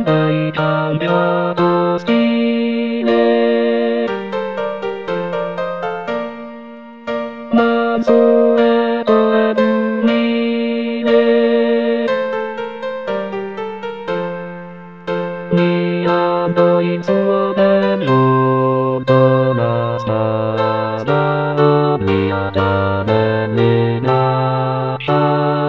ない旅と好きね。まずはと海で宮のいつでもどなただ宮だねみな